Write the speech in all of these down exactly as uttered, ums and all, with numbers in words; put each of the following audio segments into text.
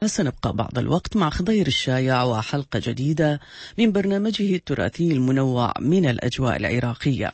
فسنبقى بعض الوقت مع خضير الشايع وحلقة جديدة من برنامجه التراثي المنوع من الأجواء العراقية.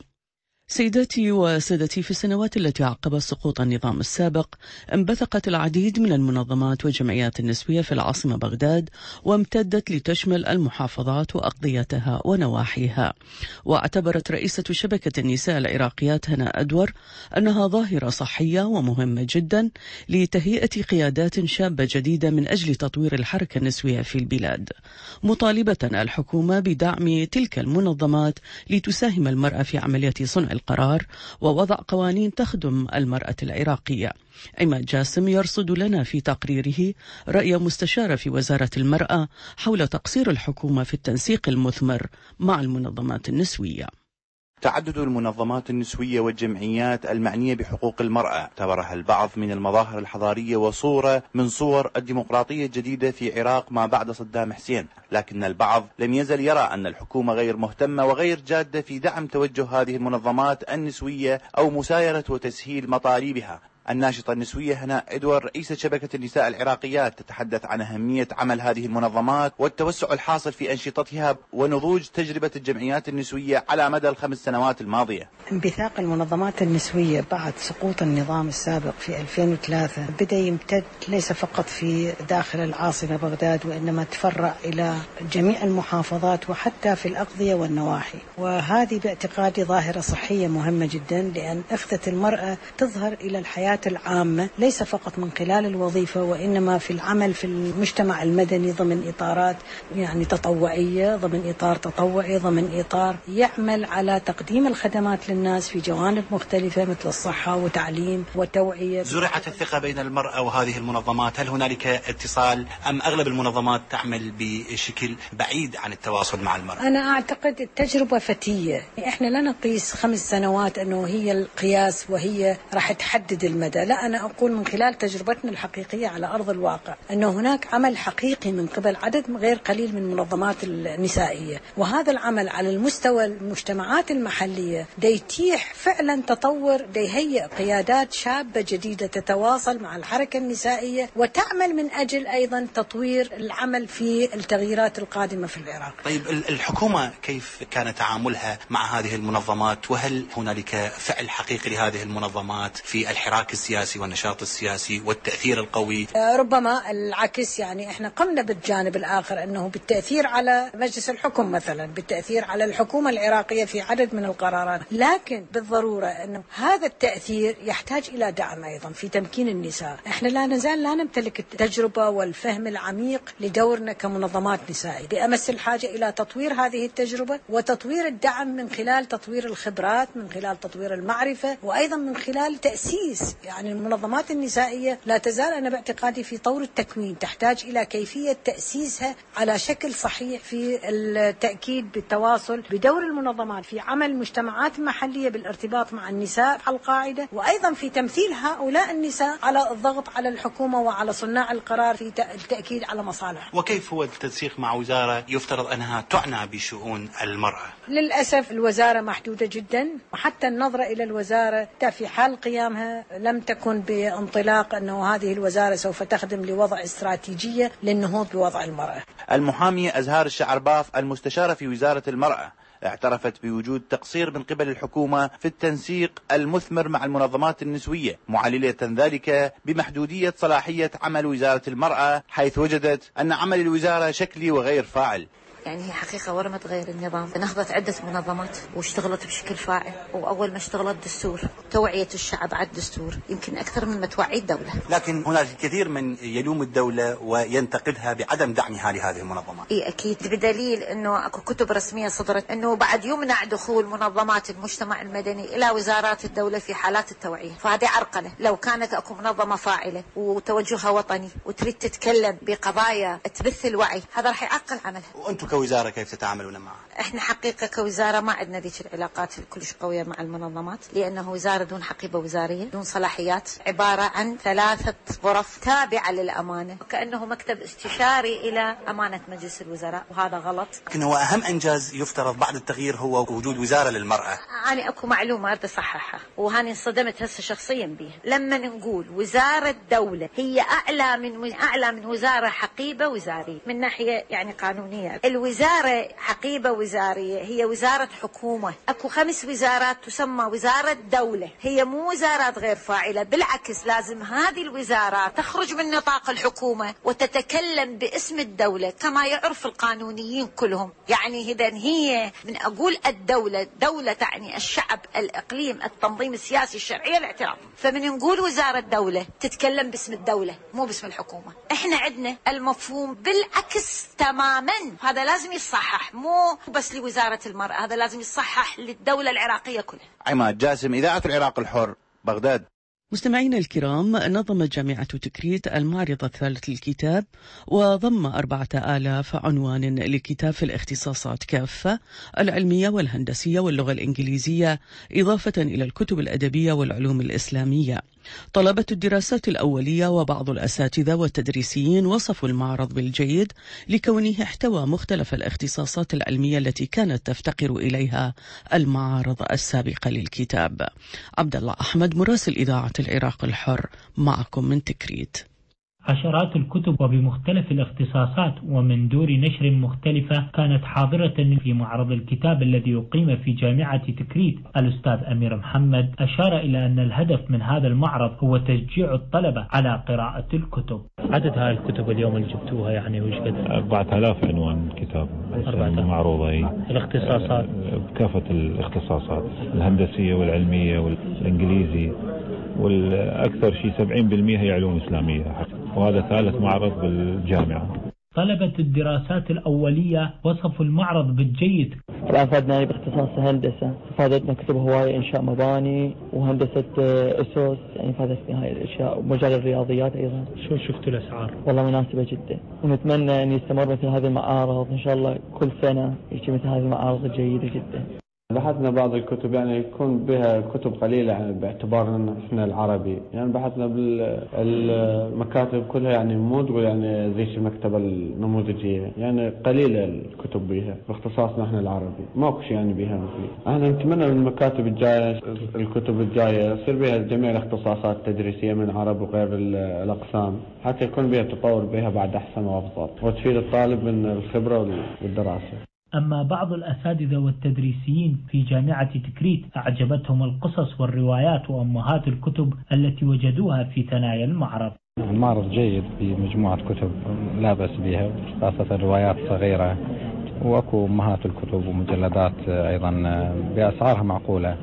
سيداتي وسادتي، في السنوات التي عقبت سقوط النظام السابق انبثقت العديد من المنظمات والجمعيات النسوية في العاصمة بغداد، وامتدت لتشمل المحافظات وأقضيتها ونواحيها. واعتبرت رئيسة شبكة النساء العراقيات هناء أدور أنها ظاهرة صحية ومهمة جدا لتهيئة قيادات شابة جديدة من أجل تطوير الحركة النسوية في البلاد، مطالبة الحكومة بدعم تلك المنظمات لتساهم المرأة في عملية صنع القرار ووضع قوانين تخدم المرأة العراقية. عماد جاسم يرصد لنا في تقريره رأي مستشارة في وزارة المرأة حول تقصير الحكومة في التنسيق المثمر مع المنظمات النسوية. تعدد المنظمات النسوية والجمعيات المعنية بحقوق المرأة اعتبرها البعض من المظاهر الحضارية وصورة من صور الديمقراطية الجديدة في العراق ما بعد صدام حسين، لكن البعض لم يزل يرى أن الحكومة غير مهتمة وغير جادة في دعم توجه هذه المنظمات النسوية أو مسايرة وتسهيل مطالبها. الناشطة النسوية هناء أدور رئيسة شبكة النساء العراقيات تتحدث عن أهمية عمل هذه المنظمات والتوسع الحاصل في أنشطتها ونضوج تجربة الجمعيات النسوية على مدى الخمس سنوات الماضية. انبثاق المنظمات النسوية بعد سقوط النظام السابق في ألفين وثلاثة بدأ يمتد ليس فقط في داخل العاصمة بغداد، وإنما تفرع إلى جميع المحافظات وحتى في الأقضية والنواحي. وهذه باعتقادي ظاهرة صحية مهمة جدا، لأن أخذت المرأة تظهر إلى الحياة العامة ليس فقط من خلال الوظيفة، وإنما في العمل في المجتمع المدني ضمن إطارات يعني تطوعية، ضمن إطار تطوعي، ضمن إطار يعمل على تقديم الخدمات للناس في جوانب مختلفة مثل الصحة وتعليم وتوعية. زرعت الثقة بين المرأة وهذه المنظمات، هل هنالك اتصال أم أغلب المنظمات تعمل بشكل بعيد عن التواصل مع المرأة؟ أنا أعتقد التجربة فتية، إحنا لا نقيس خمس سنوات أنه هي القياس وهي راح تحدد المدى، لا، أنا أقول من خلال تجربتنا الحقيقية على أرض الواقع أنه هناك عمل حقيقي من قبل عدد غير قليل من المنظمات النسائية، وهذا العمل على المستوى المجتمعات المحلية ديتيح فعلا تطور، ديهيئ قيادات شابة جديدة تتواصل مع الحركة النسائية وتعمل من أجل أيضا تطوير العمل في التغييرات القادمة في العراق. طيب الحكومة كيف كان تعاملها مع هذه المنظمات، وهل هنالك فعل حقيقي لهذه المنظمات في الحراك السياسي والنشاط السياسي والتأثير القوي؟ ربما العكس، يعني احنا قمنا بالجانب الآخر أنه بالتأثير على مجلس الحكم مثلا، بالتأثير على الحكومة العراقية في عدد من القرارات، لكن بالضرورة أنه هذا التأثير يحتاج إلى دعم أيضا في تمكين النساء. احنا لا نزال لا نمتلك التجربة والفهم العميق لدورنا كمنظمات نسائية، بأمس الحاجة إلى تطوير هذه التجربة وتطوير الدعم من خلال تطوير الخبرات، من خلال تطوير المعرفة، وأيضا من خلال تأسيس. يعني المنظمات النسائية لا تزال أنا باعتقادي في طور التكوين، تحتاج إلى كيفية تأسيسها على شكل صحيح في التأكيد بالتواصل بدور المنظمات في عمل مجتمعات محلية بالارتباط مع النساء على القاعدة، وأيضا في تمثيل هؤلاء النساء على الضغط على الحكومة وعلى صناع القرار في التأكيد على مصالح. وكيف هو التنسيق مع وزارة يفترض أنها تعنى بشؤون المرأة؟ للأسف الوزارة محدودة جدا، وحتى النظرة إلى الوزارة في حال قيامها لم تكن بانطلاق أنه هذه الوزارة سوف تخدم لوضع استراتيجية للنهوض بوضع المرأة. المحامية أزهار الشعرباف المستشارة في وزارة المرأة اعترفت بوجود تقصير من قبل الحكومة في التنسيق المثمر مع المنظمات النسوية، معللة ذلك بمحدودية صلاحية عمل وزارة المرأة، حيث وجدت أن عمل الوزارة شكلي وغير فاعل. يعني هي حقيقة ورا ما تغير النظام، نهضت عدة منظمات واشتغلت بشكل فاعل، وأول ما اشتغلت دستور توعية الشعب على الدستور يمكن أكثر من ما توعي الدولة. لكن هناك الكثير من يلوم الدولة وينتقدها بعدم دعمها لهذه المنظمات. إيه أكيد، بدليل أنه أكو كتب رسمية صدرت أنه بعد يمنع دخول منظمات المجتمع المدني إلى وزارات الدولة في حالات التوعية، فهذه عرقلة. لو كانت أكو منظمة فاعلة وتوجهها وطني وتريد تتكلم بقضايا تبث الوعي، هذا راح يعقل عملها. وأنتم كوزارة كيف تتعاملون معها؟ احنا حقيقة كوزارة ما عندنا ذيك العلاقات كلش قوية مع المنظمات، لأنه وزارة دون حقيبة وزارية دون صلاحيات، عبارة عن ثلاثة غرف تابعة للأمانة، كأنه مكتب استشاري إلى أمانة مجلس الوزراء، وهذا غلط. لكن هو أهم إنجاز يفترض بعد التغيير هو وجود وزارة للمرأة. أنا أكو معلومة أريد أصححها، وهاني انصدمت هسه شخصيا بها لما نقول وزارة دولة هي أعلى من أعلى من وزارة حقيبة وزارية من ناحية يعني قانونية. الوزارة حقيبة وزارية هي وزارة حكومة، أكو خمس وزارات تسمى وزارة دولة، هي مو وزارات غير فاعلة، بالعكس لازم هذه الوزارات تخرج من نطاق الحكومة وتتكلم باسم الدولة كما يعرف القانونيين كلهم. يعني إذا هي من أقول الدولة، دولة تعني الشعب، الإقليم، التنظيم السياسي، الشرعية، الاعتراف، فمن نقول وزارة دولة تتكلم باسم الدولة مو باسم الحكومة. احنا عندنا المفهوم بالعكس تماما، هذا لازم يصحح، مو بس لوزارة المرأة، هذا لازم يصحح للدولة العراقية كلها. عماد جاسم، إذاعة العراق الحر، بغداد. مستمعينا الكرام، نظمت جامعة تكريت المعرض الثالث للكتاب، وضم أربعة آلاف عنوان لكتاب في الاختصاصات كافة: العلمية والهندسية واللغة الإنجليزية، إضافة إلى الكتب الأدبية والعلوم الإسلامية. طلبة الدراسات الأولية وبعض الأساتذة والتدريسيين وصفوا المعرض بالجيد لكونه احتوى مختلف الاختصاصات العلمية التي كانت تفتقر إليها المعارض السابقة للكتاب. عبد الله أحمد، مراسل إذاعة العراق الحر، معكم من تكريت. عشرات الكتب وبمختلف الاختصاصات ومن دور نشر مختلفة كانت حاضرة في معرض الكتاب الذي يقيم في جامعة تكريت. الأستاذ أمير محمد أشار إلى أن الهدف من هذا المعرض هو تشجيع الطلبة على قراءة الكتب. عدد هاي الكتب اليوم اللي جبتوها يعني وش قد؟ أربعة آلاف عنوان كتاب معروضة. الاختصاصات بكافة الاختصاصات، الهندسية والعلمية والإنجليزي، والأكثر شيء سبعين بالمئة هي علوم إسلامية، وهذا ثالث معرض بالجامعة. طلبة الدراسات الأولية وصفوا المعرض بالجيد. الآن فادنا باختصاص هندسة، فادتنا كتب هواية، إنشاء مباني وهندسة أسس، يعني فادتنا هاي الأشياء، ومجال الرياضيات أيضا. شو شفتوا الأسعار؟ والله مناسبة جدا، ونتمنى أن يستمر مثل هذه المعارض إن شاء الله كل سنة يجي مثل هذه المعارض الجيدة جدا. بحثنا بعض الكتب يعني يكون بها كتب قليلة يعني باعتبار ان احنا العربي، يعني بحثنا بالمكاتب كلها يعني مو تقول يعني زي المكتبة النموذجية، يعني قليلة الكتب بها باختصاصنا احنا العربي، ماكو شيء يعني بها مفيد. احنا نتمنى من المكاتب الجاية، الكتب الجاية يصير بها جميع الاختصاصات التدريسية من عرب وغير الاقسام، حتى يكون بها تطور بها بعد احسن وافضل، وتفيد الطالب من الخبرة والدراسة. أما بعض الأساتذة والتدريسيين في جامعة تكريت أعجبتهم القصص والروايات وأمهات الكتب التي وجدوها في ثنايا المعرض. المعرض جيد بمجموعة كتب لا بأس بها، خاصة روايات صغيرة، وأكو أمهات الكتب ومجلدات أيضا بأسعارها معقولة،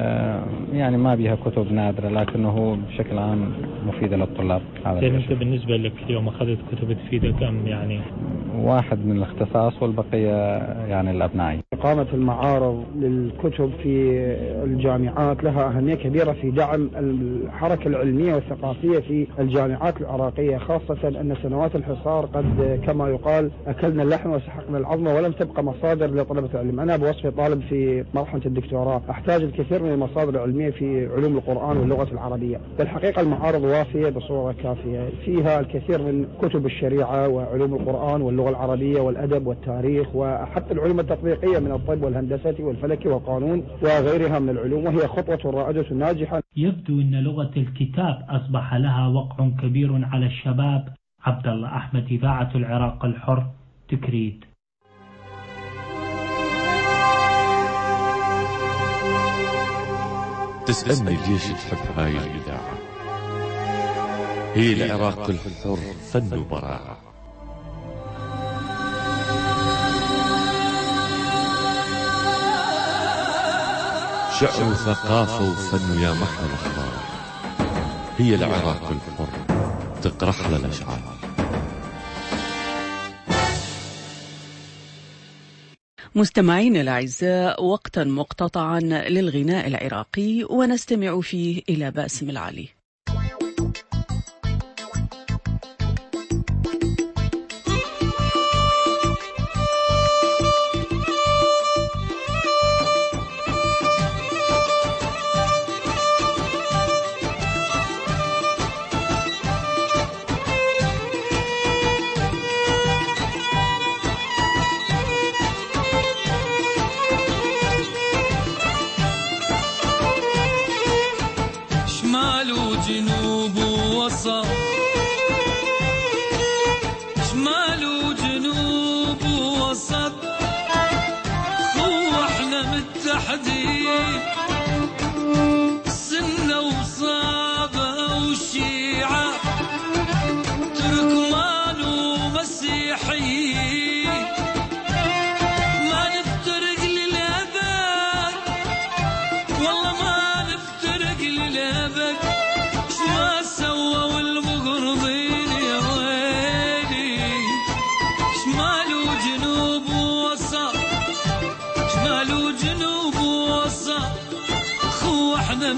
يعني ما بيها كتب نادرة لكنه بشكل عام مفيدة للطلاب. أنت بالنسبة لك اليوم أخذت كتب تفيدك أم يعني؟ واحد من الاختصاص والبقية يعني الأبنائي. إقامة المعارض للكتب في الجامعات لها أهمية كبيرة في دعم الحركة العلمية والثقافية في الجامعات العراقية، خاصة أن سنوات الحصار قد كما يقال أكلنا اللحم وسحقنا العظم ولم تبقى مصادر لطلبة العلم. أنا بوصفي طالب في مرحلة الدكتوراه أحتاج الكثير من المصادر العلمية في علوم القرآن واللغة العربية. بالحقيقة المعارض وافية بصورة كافية، فيها الكثير من كتب الشريعة وعلوم القرآن واللغة العربية والأدب والتاريخ، وحتى العلوم التطبيقية من الطب والهندسة والفلك والقانون وغيرها من العلوم، وهي خطوة رائدة ناجحة. يبدو أن لغة الكتاب أصبح لها وقع كبير على الشباب. عبد الله أحمد، إذاعة العراق الحر، تكريت. تسألني ليش تحب هاي الإذاعة؟ هي العراق الحر، فن وبراعة. شعر وثقافة وفن يا محلى الأخبار. هي العراق الحر، تقرح لنا الأشعار. مستمعين الأعزاء، وقتا مقتطعا للغناء العراقي ونستمع فيه إلى باسم العلي.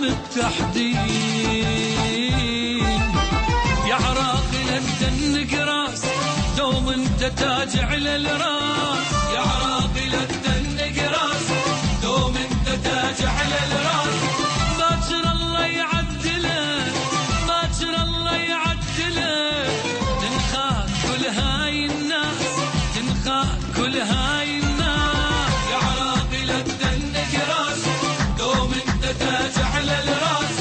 بالتحديد. يا عراقي لا تدنك راس دوم انت تاج على الراس. يا عراقي لا تدنك راس دوم انت تاج على الراس. باكر الله يعدله باكر الله يعدله. تنخاك كل هاي الناس تنخاك كل هاي الناس. يا عراقي لا تدنك راس دوم انت تاج على الراس.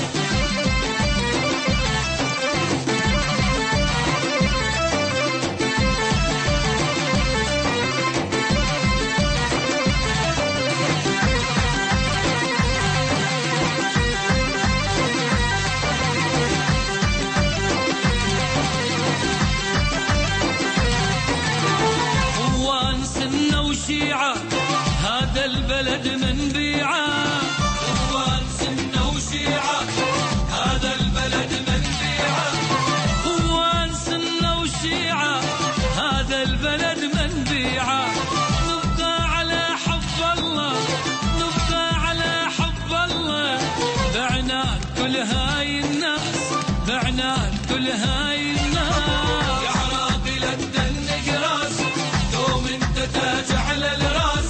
هذا البلد من بيعه. اخوان سنة وشيعة هذا البلد من بيعه. اخوان سنة وشيعة هذا البلد من بيعه. نبقى على حب الله نبقى على حب الله. بعناك كل هاي الناس بعناك كل هاي الناس. يا عراقي لا تدنك راس دوم انت تاج على الراس.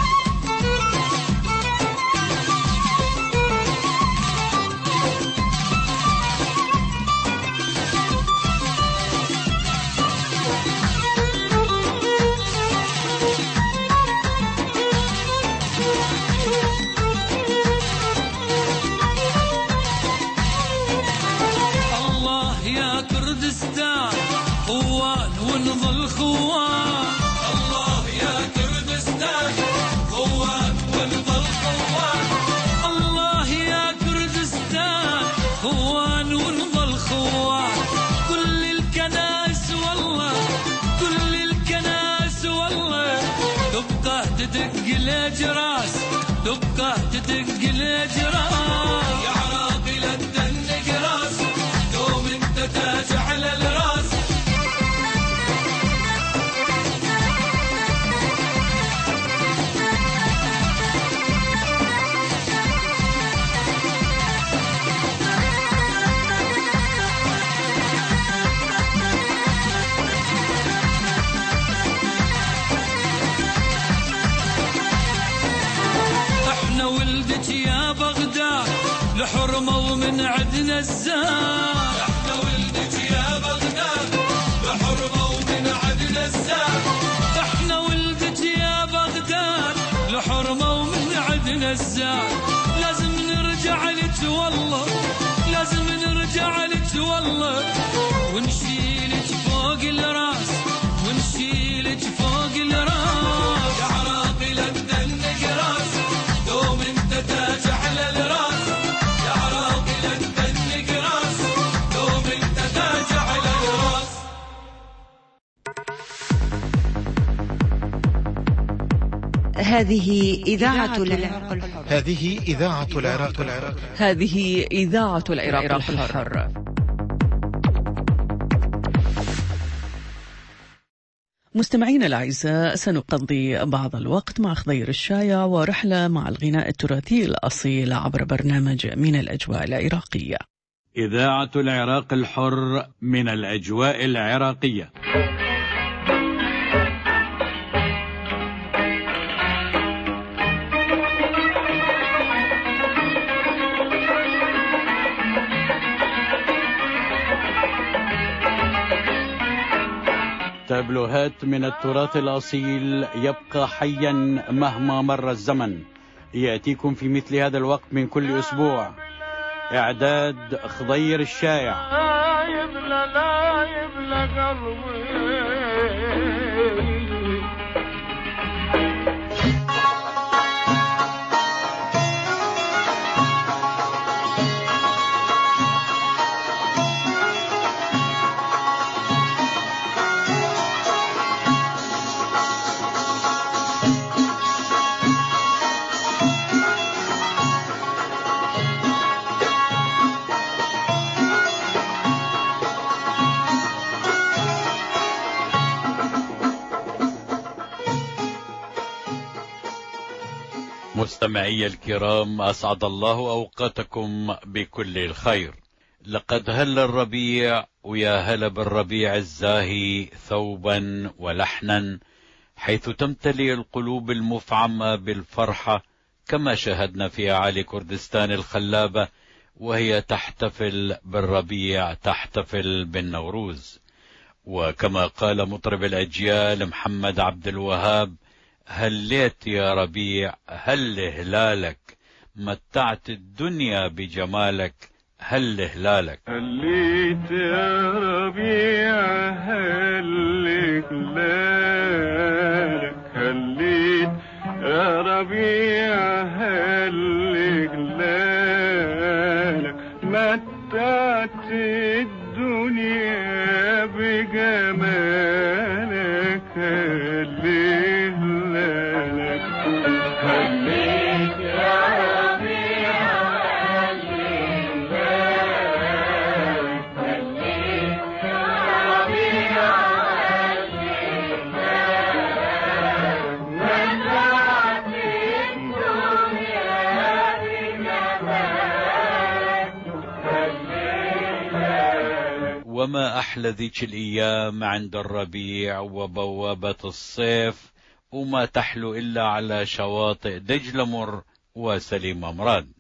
خوان ونظل خوان. الله يا كردستان خوان ونظل خوان. الله يا كردستان خوان ونظل خوان. كل الكنائس والله كل الكنائس والله تبقى تدق الاجراس تبقى تدق الاجراس. يا عراقي لا تدنك راس دوم انت تاج على الراس. يا بغداد لحرمة ومن عدنا الزاد. احنا ولدك يا بغداد لحرمة ومن عدنا الزاد. احنا ولدك يا بغداد لحرمة ومن عدنا الزاد. لازم نرجع لك والله لازم نرجع لك والله. ونشيلك فوق الراس ونشيلك فوق الراس. يا عراقي لا تدنك راس دوم انت تاج على الراس. يا عراقي لا تدنك راس دوم انت تاج على الراس. هذه إذاعة العراق الحر. هذه إذاعة العراق العراق هذه إذاعة العراق الحر. مستمعينا الأعزاء سنقضي بعض الوقت مع خضير الشايع ورحلة مع الغناء التراثي الأصيل عبر برنامج من الأجواء العراقية. إذاعة العراق الحر من الأجواء العراقية. تابلوهات من التراث الأصيل يبقى حيا مهما مر الزمن. يأتيكم في مثل هذا الوقت من كل أسبوع. إعداد خضير الشايع. لا يبلى لا يبلى قلبي. مستمعي الكرام، أسعد الله أوقاتكم بكل الخير. لقد هل الربيع، ويا هلا بالربيع الزاهي ثوبا ولحنا، حيث تمتلئ القلوب المفعمة بالفرحة، كما شاهدنا في أعالي كردستان الخلابة وهي تحتفل بالربيع، تحتفل بالنوروز. وكما قال مطرب الأجيال محمد عبد الوهاب: هليت يا ربيع هل هلالك، متعت الدنيا بجمالك، هل هلالك. هليت يا ربيع هل هلالك، هليت يا ربيع هل هلالك، متعت الدنيا بجمالك، هل هلالك. هليت يا ربيع هل هلالك، هليت يا ربيع هل هلالك، متعت الدنيا بجمالك، هل هلالك. وما أحلى ذيك الأيام عند الربيع وبوابة الصيف، وما تحلو إلا على شواطئ دجلة مر وسليم مراد.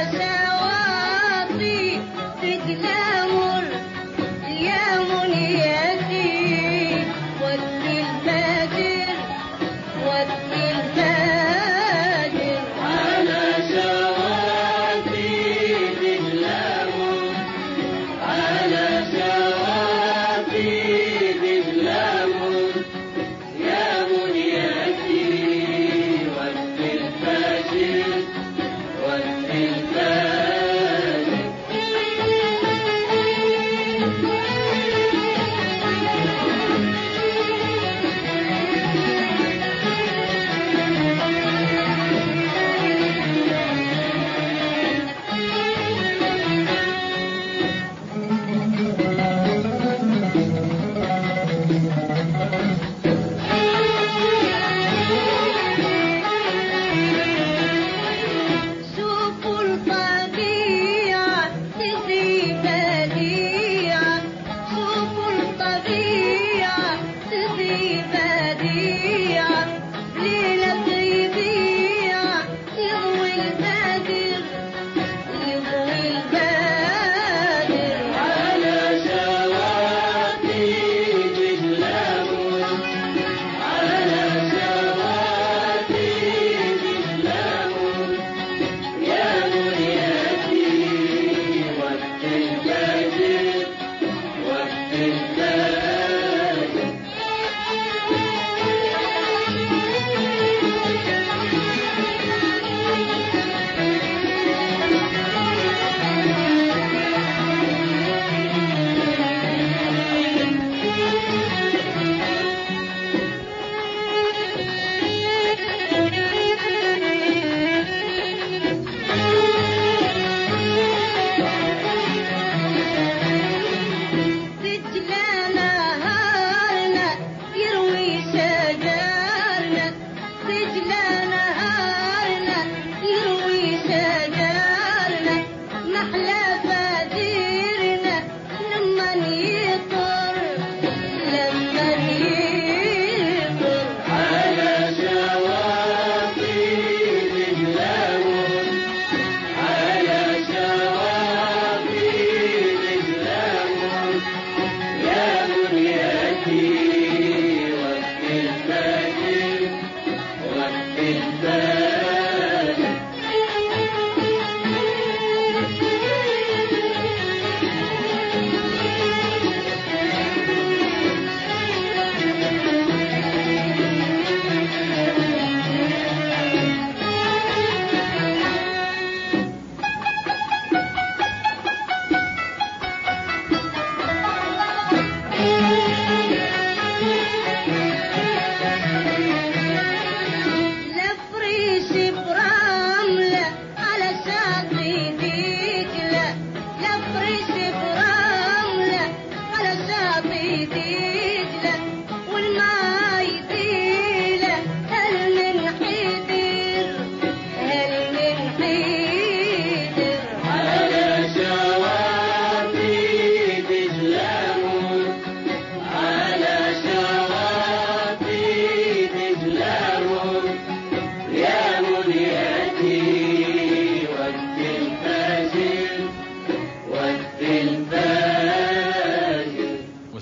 يا منير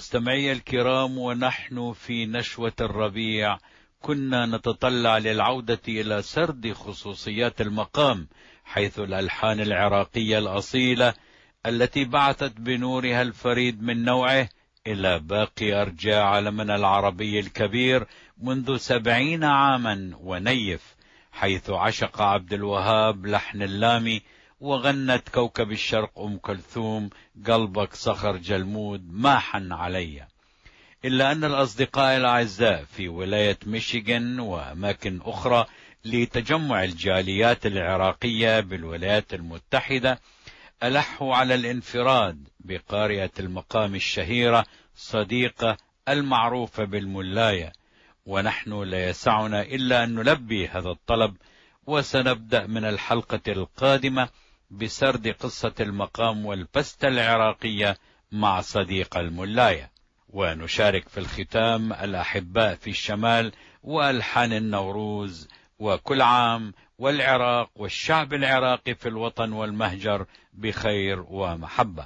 مستمعي الكرام، ونحن في نشوة الربيع كنا نتطلع للعودة إلى سرد خصوصيات المقام، حيث الألحان العراقية الأصيلة التي بعثت بنورها الفريد من نوعه إلى باقي أرجاء عالمنا العربي الكبير منذ سبعين عاما ونيف، حيث عشق عبد الوهاب لحن اللامي، وغنت كوكب الشرق أم كلثوم قلبك صخر جلمود ما حن علي. إلا أن الأصدقاء الأعزاء في ولاية ميشيغان وأماكن أخرى لتجمع الجاليات العراقية بالولايات المتحدة ألحوا على الانفراد بقارئة المقام الشهيرة صديقة المعروفة بالملاية، ونحن لا يسعنا إلا أن نلبي هذا الطلب. وسنبدأ من الحلقة القادمة بسرد قصة المقام والبستة العراقية مع صديق الملاية، ونشارك في الختام الأحباء في الشمال وألحان النوروز. وكل عام والعراق والشعب العراقي في الوطن والمهجر بخير ومحبة.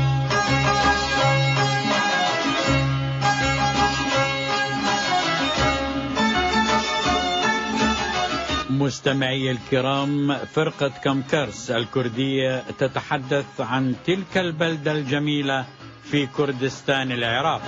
مستمعي الكرام، فرقة كمكرس الكردية تتحدث عن تلك البلدة الجميلة في كردستان العراق.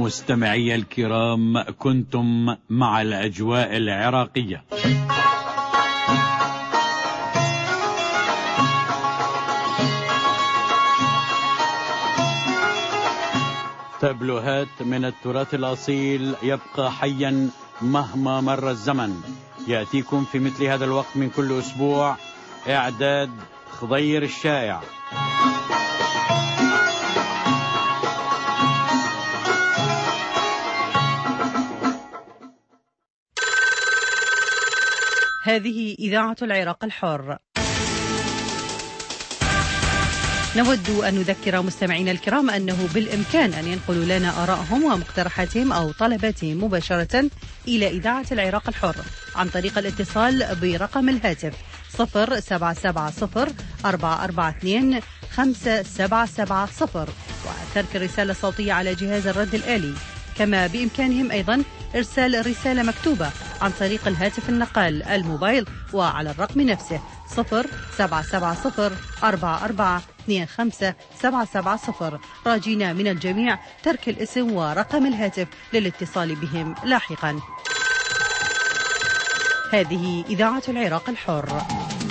مستمعي الكرام، كنتم مع الأجواء العراقية. تابلوهات من التراث الأصيل يبقى حيا مهما مر الزمن. يأتيكم في مثل هذا الوقت من كل أسبوع. إعداد خضير الشائع. هذه إذاعة العراق الحر. نود أن نذكر مستمعينا الكرام أنه بالإمكان أن ينقلوا لنا آرائهم ومقترحاتهم أو طلباتهم مباشرة إلى إذاعة العراق الحر عن طريق الاتصال برقم الهاتف صفر سبعة سبعة صفر أربعة أربعة اثنين خمسة سبعة سبعة صفر وترك الرسالة الصوتية على جهاز الرد الآلي. كما بإمكانهم أيضا إرسال رسالة مكتوبة عن طريق الهاتف النقال الموبايل وعلى الرقم نفسه صفر سبعة سبعة صفر أربعة أربعة اثنين خمسة سبعة سبعة صفر. راجينا من الجميع ترك الاسم ورقم الهاتف للاتصال بهم لاحقا. هذه إذاعة العراق الحر.